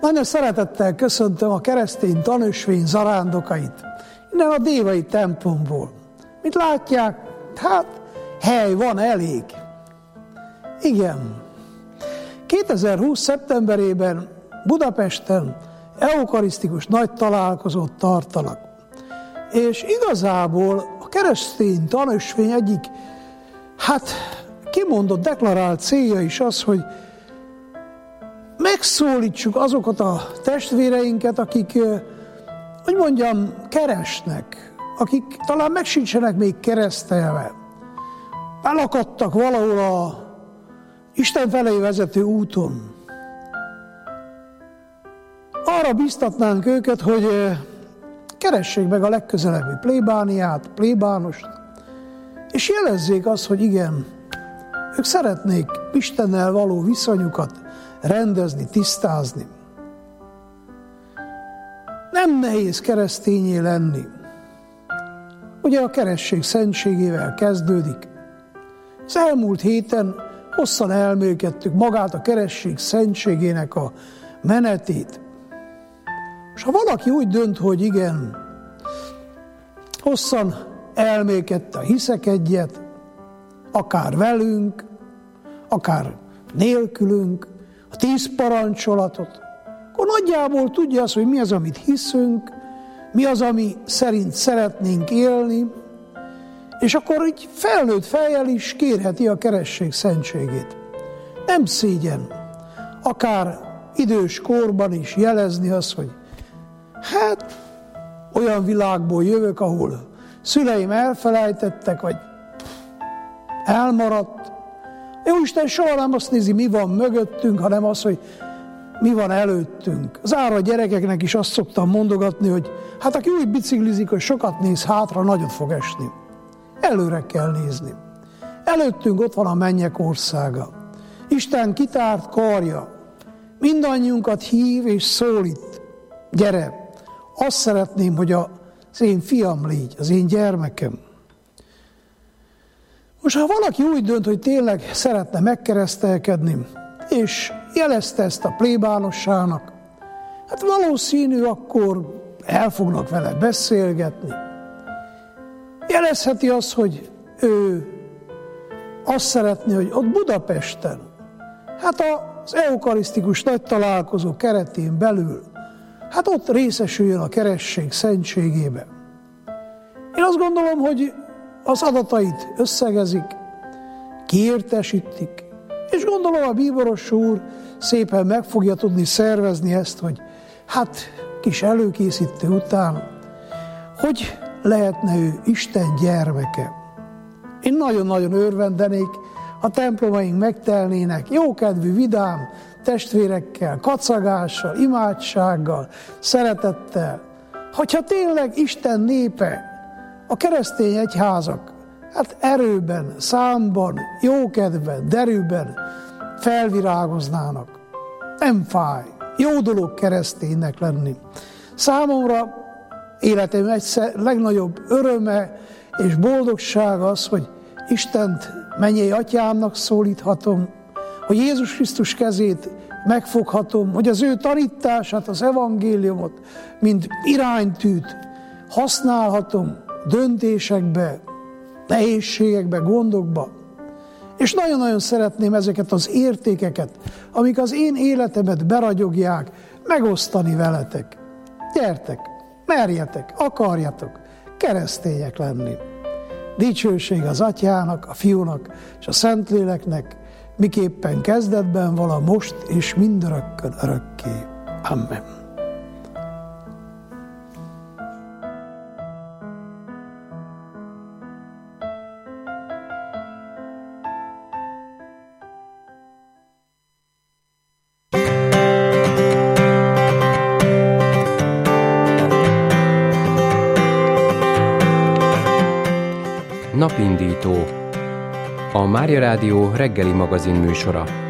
Nagyon szeretettel köszöntöm a keresztény tanösvény zarándokait innen a dévai templomból. Mint látják, hely van elég. Igen. 2020. szeptemberében Budapesten eukarisztikus nagy találkozót tartanak. És igazából a keresztény tanösvény egyik, kimondott, deklarált célja is az, hogy megszólítsuk azokat a testvéreinket, akik, hogy mondjam, keresnek, akik talán meg sincsenek még keresztelve. Elakadtak valahol a Isten felé vezető úton. Arra biztatnánk őket, hogy keressék meg a legközelebbi plébániát, plébánost, és jelezzék azt, hogy igen, ők szeretnék Istennel való viszonyukat rendezni, tisztázni. Nem nehéz keresztényé lenni. Ugye a keresztség szentségével kezdődik. Az elmúlt héten hosszan elmélkedtük magát a keresztség szentségének a menetét. És ha valaki úgy dönt, hogy igen, hosszan elmélkedte a hiszek egyet, akár velünk, akár nélkülünk, a 10 parancsolatot, akkor nagyjából tudja azt, hogy mi az, amit hiszünk, mi az, ami szerint szeretnénk élni, és akkor így felnőtt fejjel is kérheti a keresztség szentségét. Nem szégyen, akár idős korban is jelezni azt, hogy olyan világból jövök, ahol szüleim elfelejtettek, vagy elmaradt. Jóisten soha nem azt nézi, mi van mögöttünk, hanem az, hogy mi van előttünk. Az ára gyerekeknek is azt szoktam mondogatni, hogy aki úgy biciklizik, hogy sokat néz hátra, nagyot fog esni. Előre kell nézni. Előttünk ott van a mennyek országa. Isten kitárt karja. Mindannyiunkat hív és szólít. Gyere! Azt szeretném, hogy az én fiam légy, az én gyermekem. Most, ha valaki úgy dönt, hogy tényleg szeretne megkeresztelkedni, és jelezte ezt a plébánossának, valószínű, akkor el fognak vele beszélgetni. Jelezheti azt, hogy ő azt szeretné, hogy ott Budapesten, az eukarisztikus nagy találkozó keretén belül, ott részesüljön a keresztség szentségébe. Én azt gondolom, hogy az adatait összegezik, kiértesítik, és gondolom a bíboros úr szépen meg fogja tudni szervezni ezt, hogy kis előkészítő után, hogy lehetne ő Isten gyermeke. Én nagyon-nagyon örvendenék, ha templomaink megtelnének jókedvű, vidám testvérekkel, kacagással, imádsággal, szeretettel. Hogyha tényleg Isten népe, a keresztény egyházak, erőben, számban, jókedvben, derűben felvirágoznának. Nem fáj. Jó dolog kereszténynek lenni. Számomra életem legnagyobb öröme és boldogság az, hogy Istent mennyei atyámnak szólíthatom, hogy Jézus Krisztus kezét megfoghatom, hogy az ő tanítását, az evangéliumot, mint iránytűt használhatom döntésekbe, nehézségekbe, gondokba. És nagyon-nagyon szeretném ezeket az értékeket, amik az én életemet beragyogják, megosztani veletek. Gyertek, merjetek, akarjatok keresztények lenni. Dicsőség az Atyának, a Fiúnak és a Szentléleknek, miképpen kezdetben vala, most és mindörökkön örökké. Amen. Napindító, a Mária Rádió reggeli magazin műsora.